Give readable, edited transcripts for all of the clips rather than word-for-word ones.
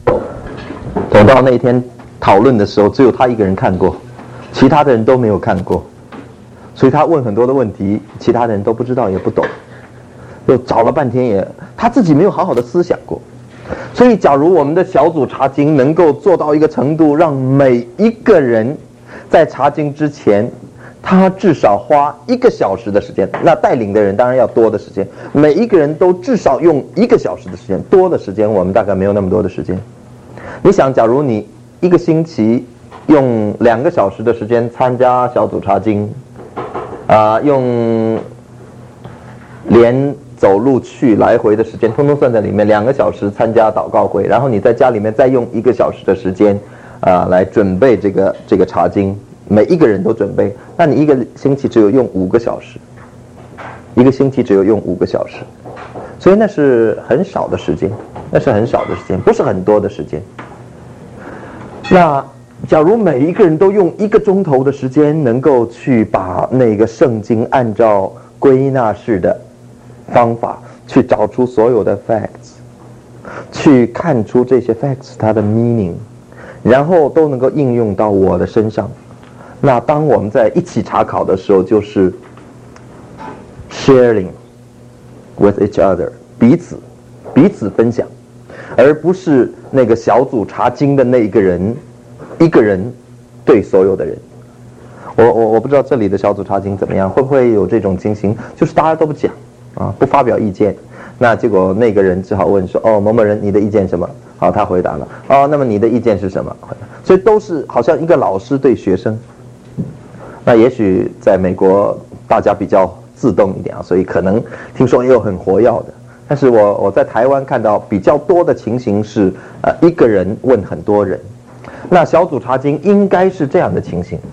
等到那一天讨论的时候，只有他一个人看过，其他的人都没有看过，所以他问很多的问题，其他的人都不知道也不懂，又找了半天他自己没有好好的思想过。所以假如我们的小组查经能够做到一个程度，让每一个人在查经之前他至少花1个小时的时间，那带领的人当然要多的时间，每一个人都至少用1个小时的时间，多的时间我们大概没有那么多的时间。你想，假如你1个星期用2个小时的时间参加小组查经，用连走路去来回的时间通通算在里面，2个小时参加祷告会，然后你在家里面再用1个小时的时间来准备这个查经，每一个人都准备，那你1个星期只有用5个小时，1个星期只有用5个小时，所以那是很少的时间，不是很多的时间。那假如每一个人都用1个钟头的时间，能够去把那个圣经按照归纳式的方法去找出所有的 facts， 去看出这些 facts 它的 meaning， 然后都能够应用到我的身上，那当我们在一起查考的时候，就是 sharing with each other， 彼此分享，而不是那个小组查经的那一个人对所有的人。我不知道这里的小组查经怎么样，会不会有这种情形，就是大家都不讲不发表意见，那结果那个人只好问说，某某人你的意见什么？好，他回答了，那么你的意见是什么？所以都是好像一个老师对学生。那也许在美国大家比较自动一点所以可能听说也有很活跃的，但是我在台湾看到比较多的情形是一个人问很多人。那小组查经应该是这样的情形。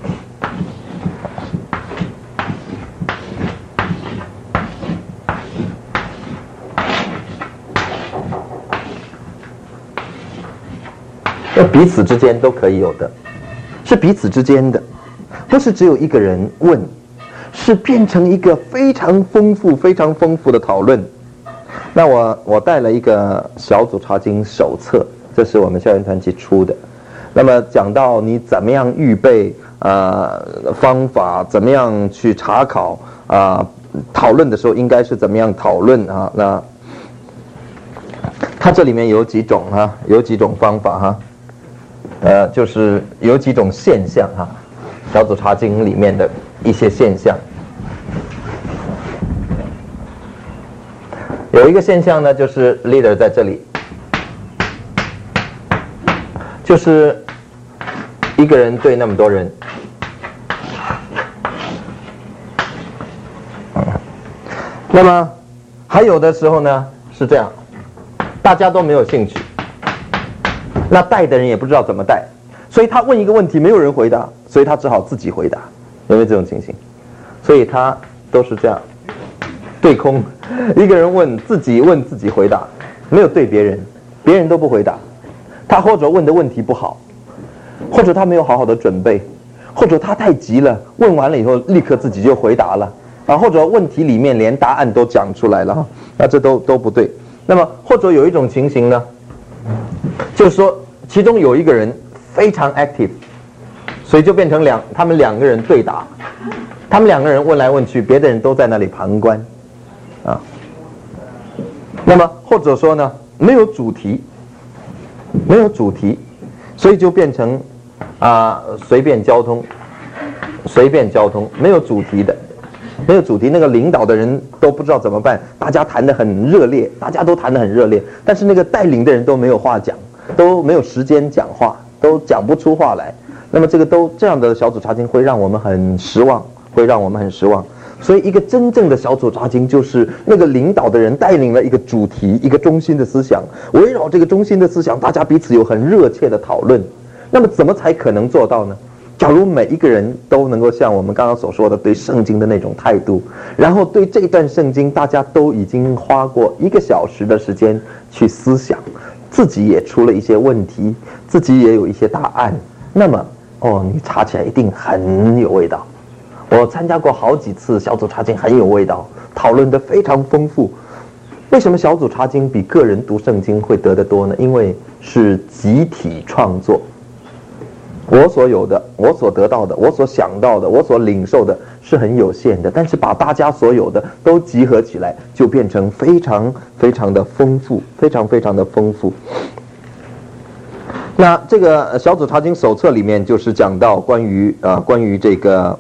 彼此之间都可以有的，是彼此之间的，不是只有一个人问，是变成一个非常丰富的讨论。那我带了一个小组查经手册，这是我们校园团契出的。那么讲到你怎么样预备方法，怎么样去查考讨论的时候应该是怎么样讨论那它这里面有几种有几种方法就是有几种现象小组查经里面的一些现象。有一个现象呢，就是 leader 在这里，就是一个人对那么多人。那么还有的时候呢是这样，大家都没有兴趣，那带的人也不知道怎么带，所以他问一个问题没有人回答，所以他只好自己回答，有没有这种情形？所以他都是这样对空，一个人问自己回答，没有对别人，别人都不回答。他或者问的问题不好，或者他没有好好的准备，或者他太急了，问完了以后立刻自己就回答了或者问题里面连答案都讲出来了那这都不对。那么或者有一种情形呢，就是说其中有一个人非常 active， 所以就变成他们两个人对答，他们两个人问来问去，别的人都在那里旁观那么或者说呢没有主题，所以就变成随便交通，没有主题的，那个领导的人都不知道怎么办，大家都谈得很热烈，但是那个带领的人都没有话讲，都没有时间讲话，都讲不出话来。那么这样的小组查经会让我们很失望，所以一个真正的小组查经就是那个领导的人带领了一个主题，一个中心的思想，围绕这个中心的思想，大家彼此有很热切的讨论。那么怎么才可能做到呢？假如每一个人都能够像我们刚刚所说的对圣经的那种态度，然后对这段圣经大家都已经花过1个小时的时间去思想，自己也出了一些问题，自己也有一些答案，那么你查起来一定很有味道。我参加过好几次小组查经，很有味道，讨论得非常丰富。为什么小组查经比个人读圣经会得得多呢？因为是集体创作。我所有的，我所得到的，我所想到的，我所领受的是很有限的，但是把大家所有的都集合起来，就变成非常非常的丰富，非常非常的丰富。那这个小组查经手册里面就是讲到关于这个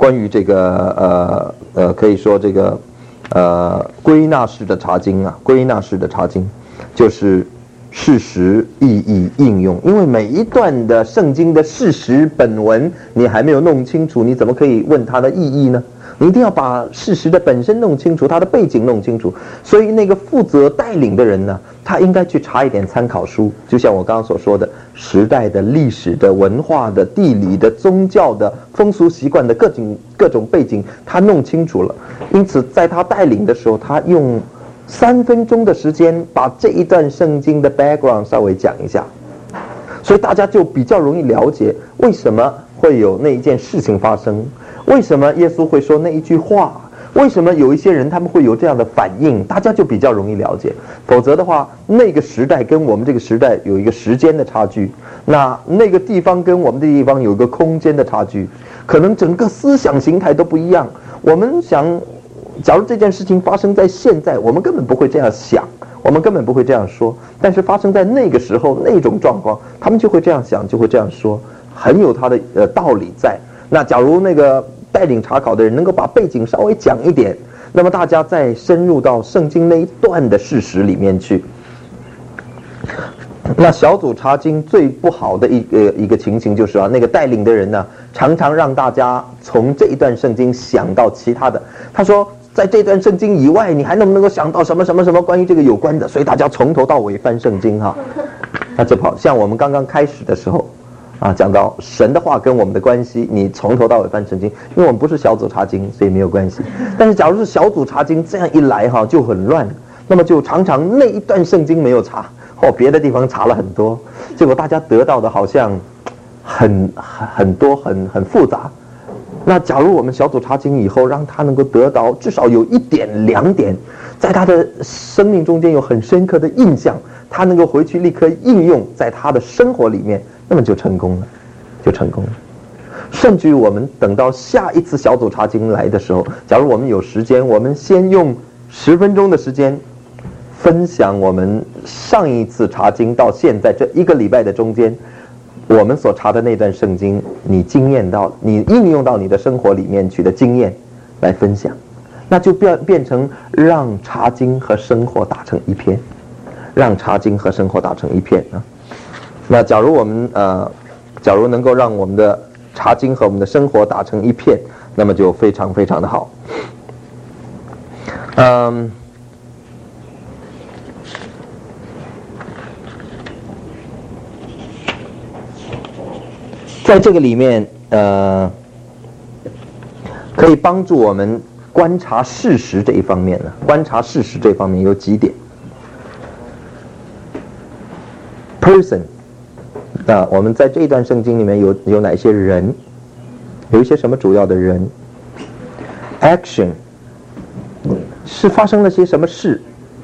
可以说这个归纳式的查经啊，归纳式的查经就是事实、意义、应用。因为每一段的圣经的事实本文你还没有弄清楚，你怎么可以问它的意义呢？你一定要把事实的本身弄清楚，它的背景弄清楚。所以那个负责带领的人呢，他应该去查一点参考书，就像我刚刚所说的，时代的、历史的、文化的、地理的、宗教的、风俗习惯的各种背景，他弄清楚了。因此，在他带领的时候，他用3分钟的时间把这一段圣经的 background 稍微讲一下，所以大家就比较容易了解为什么会有那一件事情发生，为什么耶稣会说那一句话，为什么有一些人他们会有这样的反应，大家就比较容易了解。否则的话，那个时代跟我们这个时代有一个时间的差距，那个地方跟我们的地方有一个空间的差距，可能整个思想形态都不一样。我们想，假如这件事情发生在现在，我们根本不会这样想，我们根本不会这样说，但是发生在那个时候那种状况，他们就会这样想，就会这样说，很有它的道理在。那假如那个带领查考的人能够把背景稍微讲一点，那么大家再深入到圣经那一段的事实里面去。那小组查经最不好的一个情形就是那个带领的人呢，常常让大家从这一段圣经想到其他的。他说，在这段圣经以外，你还能不能够想到什么什么什么关于这个有关的？所以大家从头到尾翻圣经哈。那这不好，像我们刚刚开始的时候讲到神的话跟我们的关系，你从头到尾翻圣经，因为我们不是小组查经，所以没有关系。但是假如是小组查经，这样一来就很乱，那么就常常那一段圣经没有查，别的地方查了很多，结果大家得到的好像很多很复杂。那假如我们小组查经以后，让他能够得到至少有1点2点，在他的生命中间有很深刻的印象，他能够回去立刻应用在他的生活里面，那么就成功了，就成功了。甚至于我们等到下一次小组查经来的时候，假如我们有时间，我们先用10分钟的时间分享我们上一次查经到现在这1个礼拜的中间，我们所查的那段圣经，你经验到，你应用到你的生活里面去的经验来分享，那就变成让查经和生活打成一片，让查经和生活打成一片啊。那假如我们假如能够让我们的查经和我们的生活打成一片，那么就非常非常的好。在这个里面，可以帮助我们观察事实这一方面呢。观察事实这方面有几点。person， 我们在这一段圣经里面有哪些人？有一些什么主要的人 ？action， 是发生了些什么事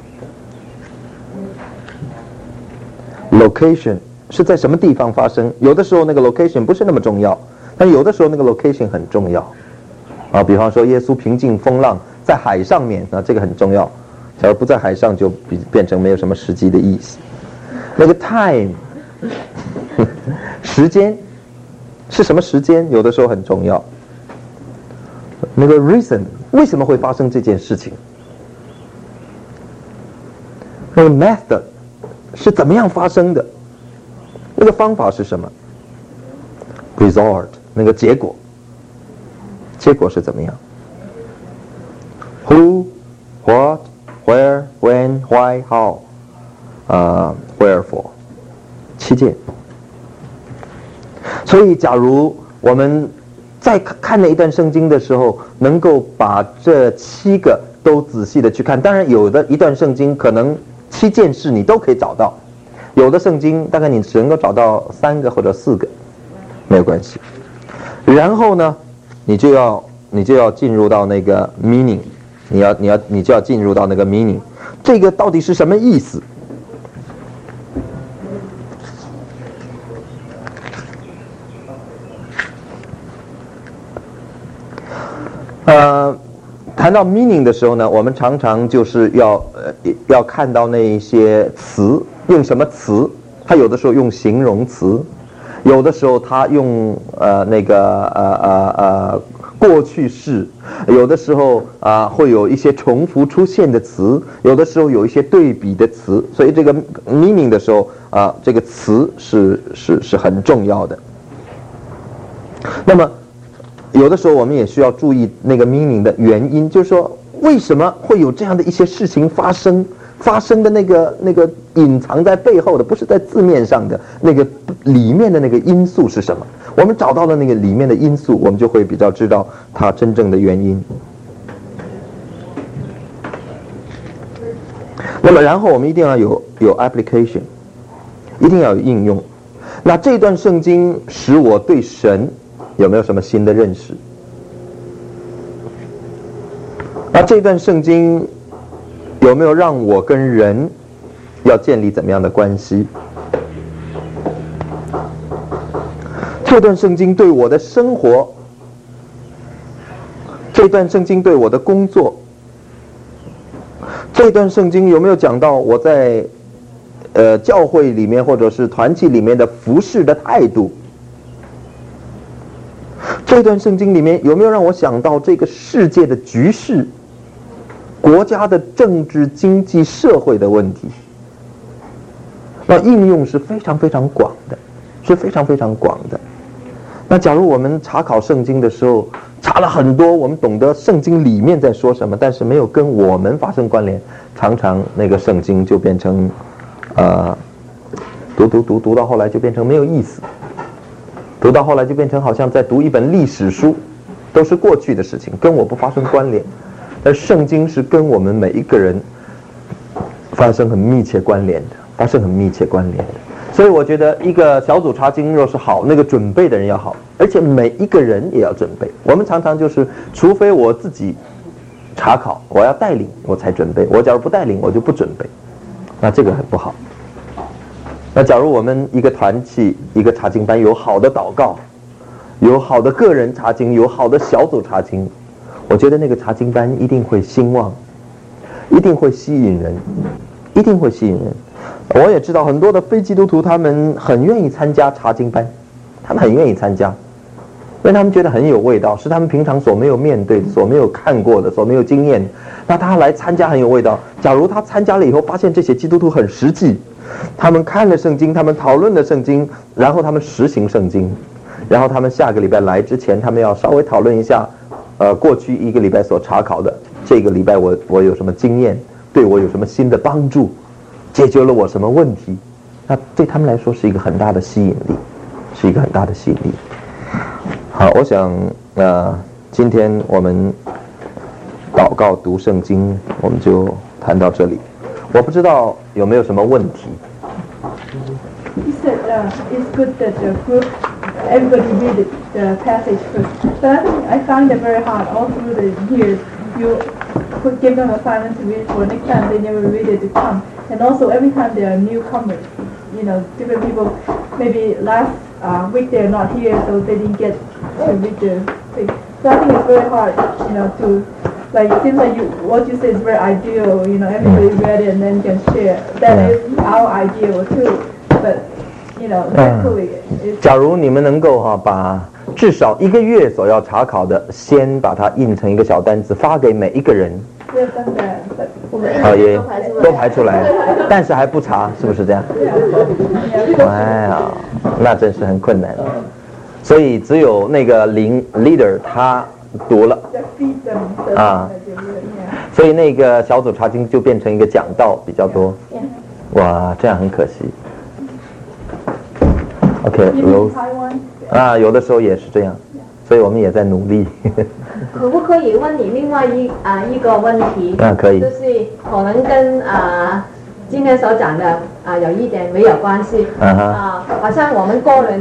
？location。是在什么地方发生？有的时候那个 location 不是那么重要，但有的时候那个 location 很重要比方说耶稣平静风浪在海上面，这个很重要。假如不在海上，就变成没有什么实际的意思。那个 time 时间是什么时间？有的时候很重要。那个 reason 为什么会发生这件事情？那个 method 是怎么样发生的？那个方法是什么 ？result 那个结果是怎么样 ？Who, what, where, when, why, how, wherefore 7件。所以，假如我们在看那一段圣经的时候，能够把这7个都仔细的去看，当然有的一段圣经可能7件事你都可以找到。有的圣经大概你只能够找到3个或者4个，没有关系。然后呢，你就要进入到那个 meaning， 你就要进入到那个 meaning， 这个到底是什么意思？ 谈到 meaning 的时候呢，我们常常就是要看到那一些词，用什么词？他有的时候用形容词，有的时候他用过去式，有的时候会有一些重复出现的词，有的时候有一些对比的词，所以这个 meaning 的时候这个词是很重要的。那么有的时候我们也需要注意那个 meaning 的原因，就是说为什么会有这样的一些事情发生的那个隐藏在背后的，不是在字面上的那个里面的那个因素是什么？我们找到了那个里面的因素，我们就会比较知道它真正的原因。那么然后我们一定要有 application， 一定要有应用。那这段圣经使我对神有没有什么新的认识？那这段圣经有没有让我跟人要建立怎么样的关系？这段圣经对我的生活，这段圣经对我的工作，这段圣经有没有讲到我在教会里面或者是团体里面的服事的态度？这段圣经里面有没有让我想到这个世界的局势，国家的政治、经济、社会的问题？那应用是非常非常广的，是非常非常广的。那假如我们查考圣经的时候，查了很多，我们懂得圣经里面在说什么，但是没有跟我们发生关联，常常那个圣经就变成读到后来就变成没有意思，读到后来就变成好像在读一本历史书，都是过去的事情，跟我不发生关联。而圣经是跟我们每一个人发生很密切关联的，所以我觉得一个小组查经若是好，那个准备的人要好，而且每一个人也要准备。我们常常就是除非我自己查考，我要带领我才准备，我假如不带领我就不准备，那这个很不好。那假如我们一个团契一个查经班有好的祷告，有好的个人查经，有好的小组查经，我觉得那个查经班一定会兴旺，一定会吸引人，一定会吸引人。我也知道很多的非基督徒他们很愿意参加查经班，他们很愿意参加，因为他们觉得很有味道，是他们平常所没有面对的，所没有看过的，所没有经验的。那他来参加很有味道。假如他参加了以后发现这些基督徒很实际，他们看了圣经，他们讨论了圣经，然后他们实行圣经，然后他们下个礼拜来之前，他们要稍微讨论一下过去一个礼拜所查考的，这个礼拜我有什么经验，对我有什么新的帮助，解决了我什么问题，那对他们来说是一个很大的吸引力，是一个很大的吸引力。好，我想今天我们祷告读圣经我们就谈到这里，我不知道有没有什么问题。 He said it's good that the group, everybody read the passage first. But I find it very hard all through the years. You could give them assignment to read for next time, they never read it to come. And also every time there are newcomers, different people, maybe last week they're not here, so they didn't get to read the thing. So I think it's very hard, to, like, it seems like what you say is very ideal, everybody read it and then can share. That is our ideal too, but, practically it's... 假如你们能够把至少1个月所要查考的，先把它印成一个小单子发给每一个人。也都排出来，但是还不查，是不是这样？哎呀，那真是很困难。所以只有那个leader 他读了所以那个小组查经就变成一个讲道比较多。哇，这样很可惜。OK， 有的时候也是这样，所以我们也在努力。 可不可以问你另外一个问题？ 可以。 就是可能跟今天所讲的有一点没有关系。好像我们个人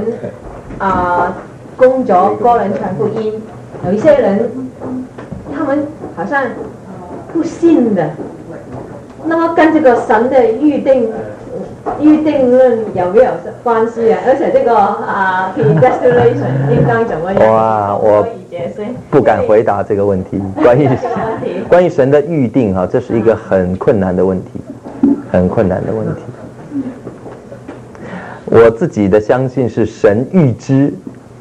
工作、个人传福音，有一些人他们好像不信的，那么跟这个神的预定预定论有没有关系啊？而且这个predestination 应当怎么样？ 哇，我不敢回答这个问题。关于神的预定这是一个很困难的问题，很困难的问题。我自己的相信是神预知，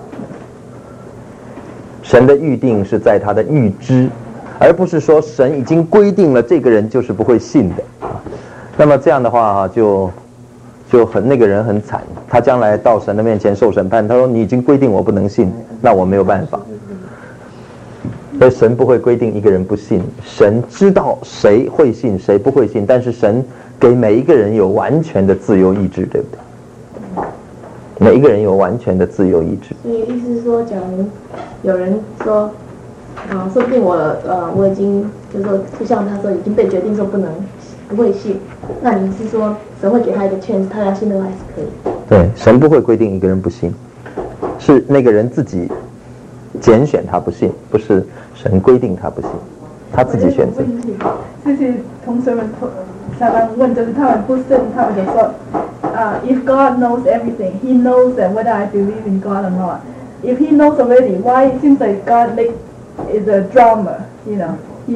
神的预定是在他的预知，而不是说神已经规定了这个人就是不会信的。那么这样的话就那个人很惨，他将来到神的面前受审判，他说你已经规定我不能信，那我没有办法。所以神不会规定一个人不信，神知道谁会信谁不会信，但是神给每一个人有完全的自由意志，对不对？每一个人有完全的自由意志。 所以意思是说，假如有人说，说不定我已经就是说，就像他说已经被决定说不会信，那你是说神会给他一个 chance， 他要信的话还是可以？ 对，神不会规定一个人不信，是那个人自己拣选他不信，不是神规定他不信，他自己选择。 这些同学们常常问，就是他们不信，他们就说，if God knows everything, He knows that whether I believe in God or not. If He knows already, why it seems like God is a drama? You know,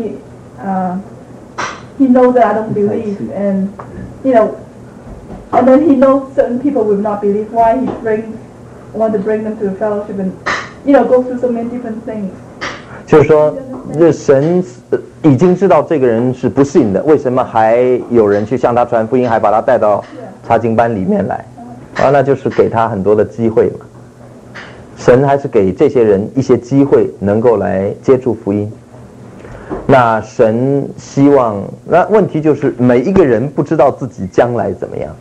He knows that I don't believe, and and then He knows certain people will not believe. Why He want to bring them to the fellowship and go through so many different things. 就是说，这神已经知道这个人是不信的，为什么还有人去向他传福音，还把他带到查经班里面来？那就是给他很多的机会嘛。神还是给这些人一些机会，能够来接触福音。那神希望，那问题就是每一个人不知道自己将来怎么样。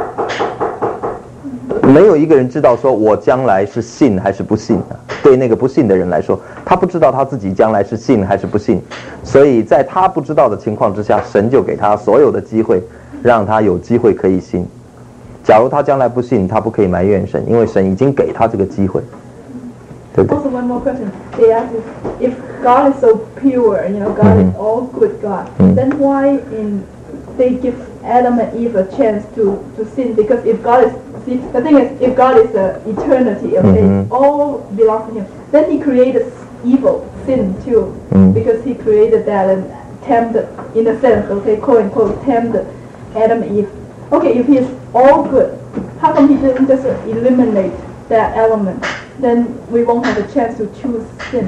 没有一个人知道说我将来是信还是不信啊。对那个不信的人来说，他不知道他自己将来是信还是不信，所以在他不知道的情况之下，神就给他所有的机会，让他有机会可以信。假如他将来不信，他不可以埋怨神，因为神已经给他这个机会，对不对？ Also, one more question. They ask if God is so pure, God is all good God, then why they give Adam and Eve a chance to sin? Because if God is the thing is, if God is the eternity, okay, all belongs to Him. Then He created evil, sin too, because He created that and tempted, in a sense, okay, quote unquote, tempted Adam and Eve. Okay, if He is all good, how come He didn't just eliminate that element? Then we won't have a chance to choose sin,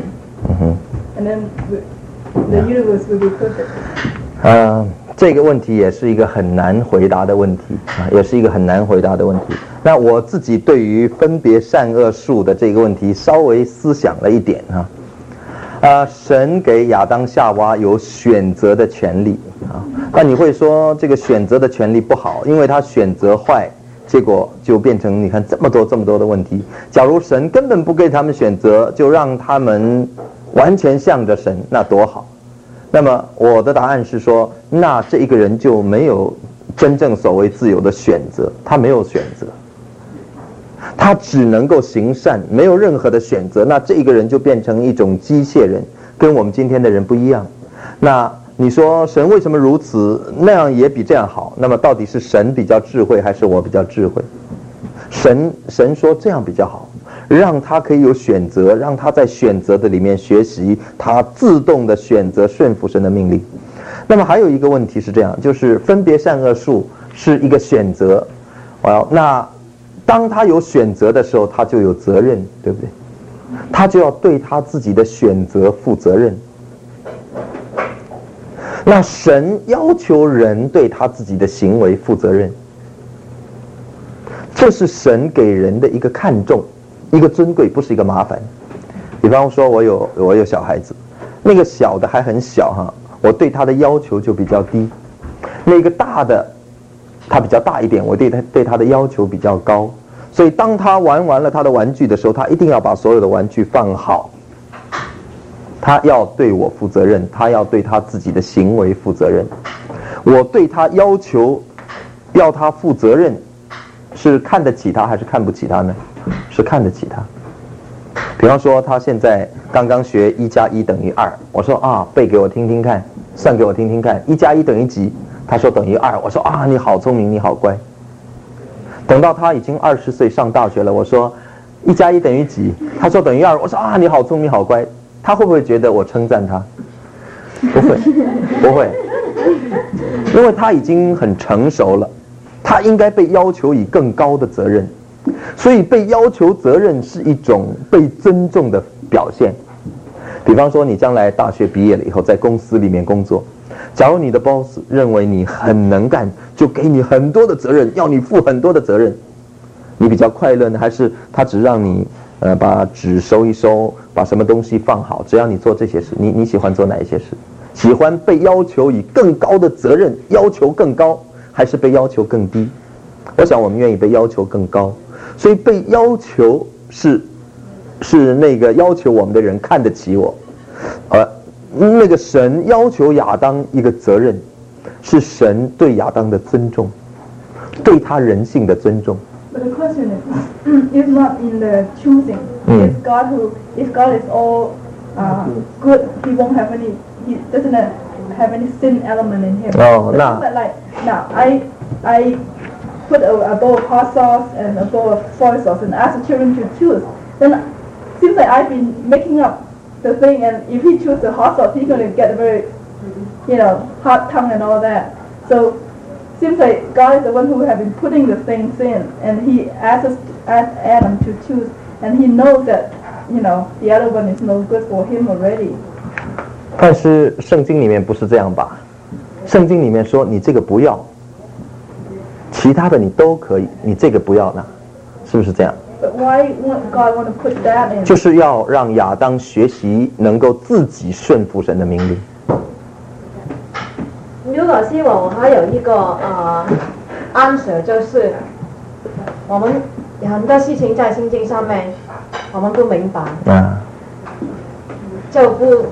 and then the universe will be perfect. 这个问题也是一个很难回答的问题也是一个很难回答的问题。那我自己对于分别善恶树的这个问题稍微思想了一点神给亚当夏娃有选择的权利那你会说这个选择的权利不好，因为他选择坏，结果就变成你看这么多的问题。假如神根本不给他们选择，就让他们完全向着神，那多好。那么我的答案是说，那这一个人就没有真正所谓自由的选择，他没有选择，他只能够行善，没有任何的选择。那这一个人就变成一种机械人，跟我们今天的人不一样。那你说神为什么如此？那样也比这样好。那么到底是神比较智慧，还是我比较智慧？神说这样比较好，让他可以有选择，让他在选择的里面学习，他自动的选择顺服神的命令。那么还有一个问题是这样，就是分别善恶树是一个选择，那当他有选择的时候，他就有责任，对不对？他就要对他自己的选择负责任。那神要求人对他自己的行为负责任，这是神给人的一个看重，一个尊贵，不是一个麻烦。比方说我有小孩子，那个小的还很小我对他的要求就比较低，那个大的他比较大一点，我对他的要求比较高。所以当他玩完了他的玩具的时候，他一定要把所有的玩具放好，他要对我负责任，他要对他自己的行为负责任。我对他要求要他负责任，是看得起他还是看不起他呢？是看得起他。比方说他现在刚刚学1+1=2，我说背给我听听看，算给我听听看，1+1等于几？他说等于2，我说你好聪明，你好乖。 等到他已经20岁上大学了，我说1加1等于几？他说等于2。我说啊，你好聪明，好乖。他会不会觉得我称赞他？不会，不会，因为他已经很成熟了，他应该被要求以更高的责任，所以被要求责任是一种被尊重的表现。比方说，你将来大学毕业了以后，在公司里面工作，假如你的 boss 认为你很能干，就给你很多的责任，要你负很多的责任，你比较快乐呢，还是他只让你把纸收一收，把什么东西放好，只要你做这些事，你喜欢做哪一些事？喜欢被要求以更高的责任，要求更高，还是被要求更低？我想我们愿意被要求更高，所以被要求是那个要求我们的人看得起我，那个神要求亚当一个责任，是神对亚当的尊重，对他人性的尊重。 But the question is not in the choosing. If God is all good, He won't have any. He doesn't have any sin element in Him. Oh, no. But like now, I put a bowl of hot sauce and a bowl of soy sauce and ask the children to choose. Then seems like I've been making up the thing, and if he chooses the hot sauce, he's going to get a very, hot tongue and all that. So seems like God is the one who have been putting the things in, and He asked Adam to choose, and He knows that, the other one is no good for him already. 但是圣经里面不是这样吧？圣经里面说你这个不要，其他的你都可以，你这个不要呢，是不是这样？ But why would God want to put that in? 就是要让亚当学习能够自己顺服神的命令。 刘老师我还有一个answer， 就是我们很多事情在圣经上面我们不明白，就不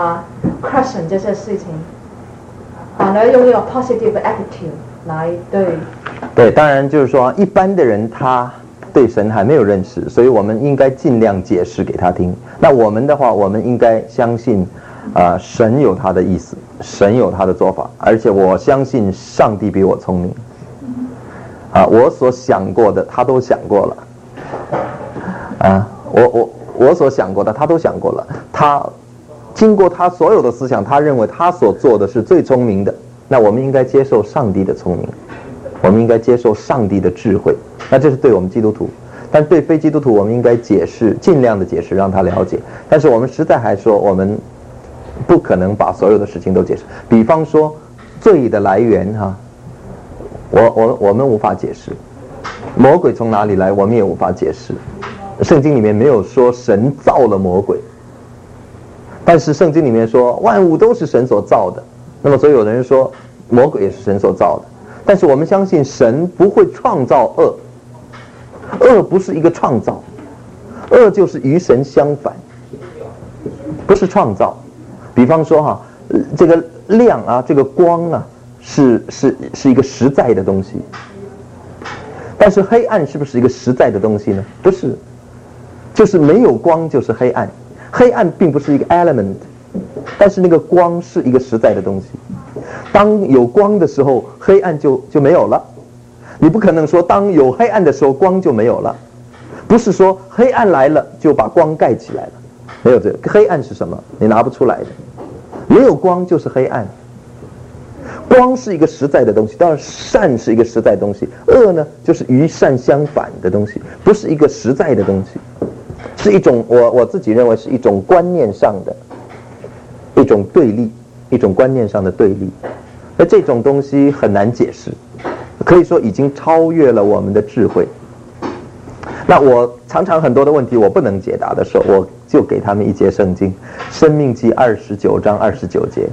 question 这些事情，反而用一个 positive attitude 来对， 当然就是说一般的人他对神还没有认识，所以我们应该尽量解释给他听。那我们的话，我们应该相信神有他的意思，神有他的做法，而且我相信上帝比我聪明。我所想过的他都想过了，我所想过的他都想过了，他经过他所有的思想，他认为他所做的是最聪明的。那我们应该接受上帝的聪明，我们应该接受上帝的智慧。那这是对我们基督徒，但对非基督徒我们应该解释，尽量的解释，让他了解。但是我们实在还说，我们不可能把所有的事情都解释。比方说罪的来源我们无法解释，魔鬼从哪里来我们也无法解释。圣经里面没有说神造了魔鬼，但是圣经里面说万物都是神所造的。那么所以有的人说魔鬼也是神所造的，但是我们相信神不会创造恶，恶不是一个创造，恶就是与神相反，不是创造。比方说这个亮这个光是一个实在的东西，但是黑暗是不是一个实在的东西呢？不是，就是没有光就是黑暗，黑暗并不是一个 element， 但是那个光是一个实在的东西。当有光的时候，黑暗就没有了。你不可能说当有黑暗的时候光就没有了，不是说黑暗来了就把光盖起来了，没有这个。黑暗是什么？你拿不出来的。没有光就是黑暗。光是一个实在的东西，当然善是一个实在的东西，恶呢就是与善相反的东西，不是一个实在的东西，是一种我自己认为是一种观念上的一种对立，一种观念上的对立。而这种东西很难解释，可以说已经超越了我们的智慧。那我常常很多的问题我不能解答的时候，我就给他们一节圣经，申命记29章29节。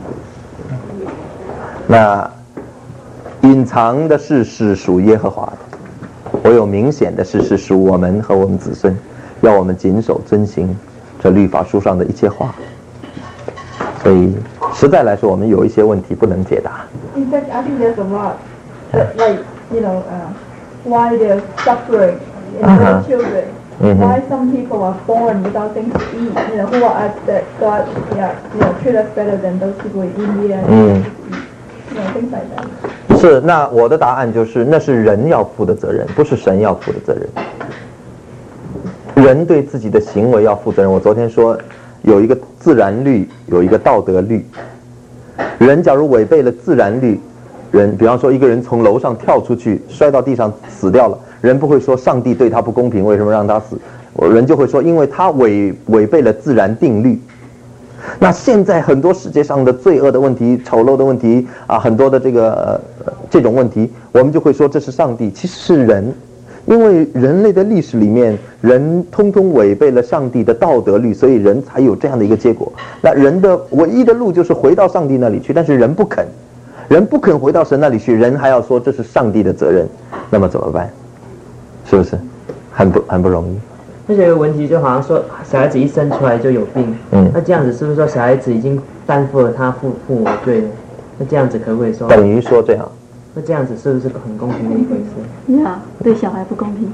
那隐藏的事是属耶和华的，我有明显的事是属我们和我们子孙，要我们谨守遵行这律法书上的一切话。所以实在来说，我们有一些问题不能解答。 In fact, I think there's a lot, like why they're suffering in their children. Why some people are born without things to eat. Who are that God, treat us better than those people in India. Things like that. 是，那我的答案就是，那是人要负的责任，不是神要负的责任。人对自己的行为要负责任。我昨天说，有一个自然律，有一个道德律。人假如违背了自然律，比方说一个人从楼上跳出去，摔到地上死掉了，人不会说上帝对他不公平，为什么让他死？人就会说，因为他违背了自然定律。那现在很多世界上的罪恶的问题、丑陋的问题啊，很多的这种问题，我们就会说这是上帝，其实是人，因为人类的历史里面，人通通违背了上帝的道德律，所以人才有这样的一个结果。那人的唯一的路就是回到上帝那里去，但是人不肯回到神那里去，人还要说这是上帝的责任，那么怎么办？是不是很不容易？ 那有一个问题，就好像说小孩子一生出来就有病，那这样子是不是说小孩子已经担负了他父母的罪了？那这样子可不可以说？ 等于说这样。 那这样子是不是很公平的一回事？ 呀，对小孩不公平。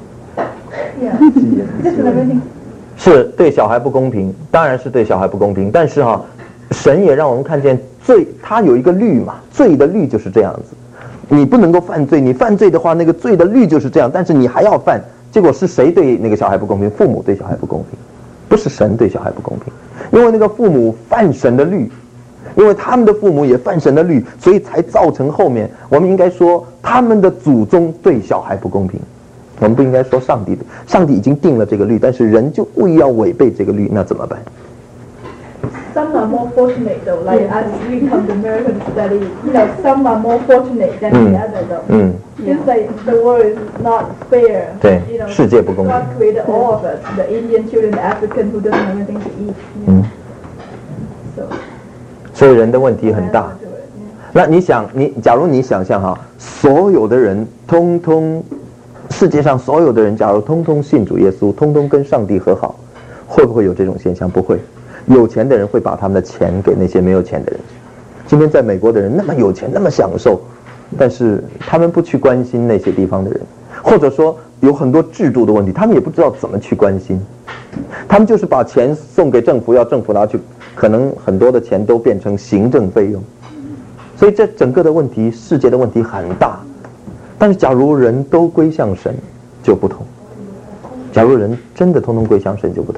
是对小孩不公平，当然是对小孩不公平。但是神也让我们看见罪，它有一个律嘛，罪的律就是这样子。你不能够犯罪，你犯罪的话，那个罪的律就是这样，但是你还要犯。结果是谁对那个小孩不公平？父母对小孩不公平，不是神对小孩不公平。因为那个父母犯神的律，因为他们的父母也犯神的律，所以才造成后面我们应该说他们的祖宗对小孩不公平。我们不应该说上帝已经定了这个律，但是人就故意要违背这个律，那怎么办 ？Some are more fortunate though, like as we come to American study, some are more fortunate than the other though. Just like the world is not fair. 对，世界不公平。 God created all of us, the Indian children, the African who doesn't have anything to eat. So. 所以人的问题很大。那假如你想象所有的人世界上所有的人，假如通通信主耶稣，通通跟上帝和好，会不会有这种现象？不会。有钱的人会把他们的钱给那些没有钱的人。今天在美国的人那么有钱，那么享受，但是他们不去关心那些地方的人，或者说有很多制度的问题，他们也不知道怎么去关心。他们就是把钱送给政府，要政府拿去，可能很多的钱都变成行政费用。所以这整个的问题，世界的问题很大。但是假如人都归向神，就不同。假如人真的通通归向神，就不同。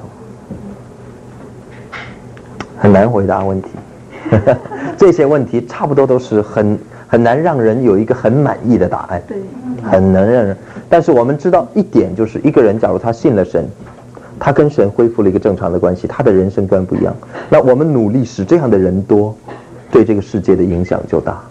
很难回答问题，这些问题差不多都是很难让人有一个很满意的答案，很难让人。但是我们知道一点，就是一个人假如他信了神，他跟神恢复了一个正常的关系，他的人生观不一样。那我们努力使这样的人多，对这个世界的影响就大。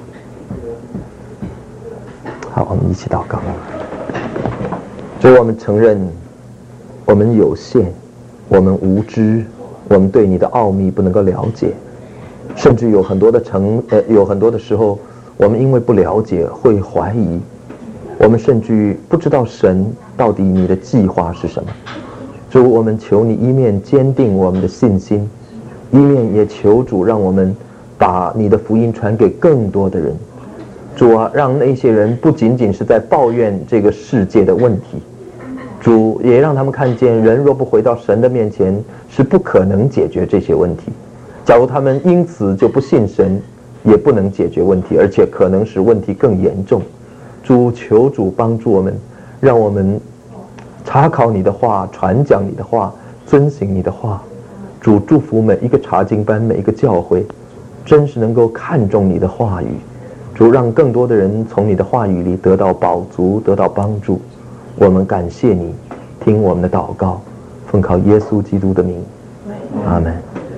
好，我们一起祷告。所以我们承认我们有限，我们无知，我们对你的奥秘不能够了解，甚至有很多的时候，我们因为不了解会怀疑，我们甚至不知道神到底你的计划是什么。主，我们求你一面坚定我们的信心，一面也求主让我们把你的福音传给更多的人。主啊，让那些人不仅仅是在抱怨这个世界的问题，主也让他们看见，人若不回到神的面前，是不可能解决这些问题。假如他们因此就不信神，也不能解决问题，而且可能使问题更严重。主，求主帮助我们，让我们查考你的话，传讲你的话，遵行你的话。主，祝福每一个查经班，每一个教会，真是能够看重你的话语。主，让更多的人从你的话语里得到饱足，得到帮助。我们感谢你，听我们的祷告，奉靠耶稣基督的名，阿们。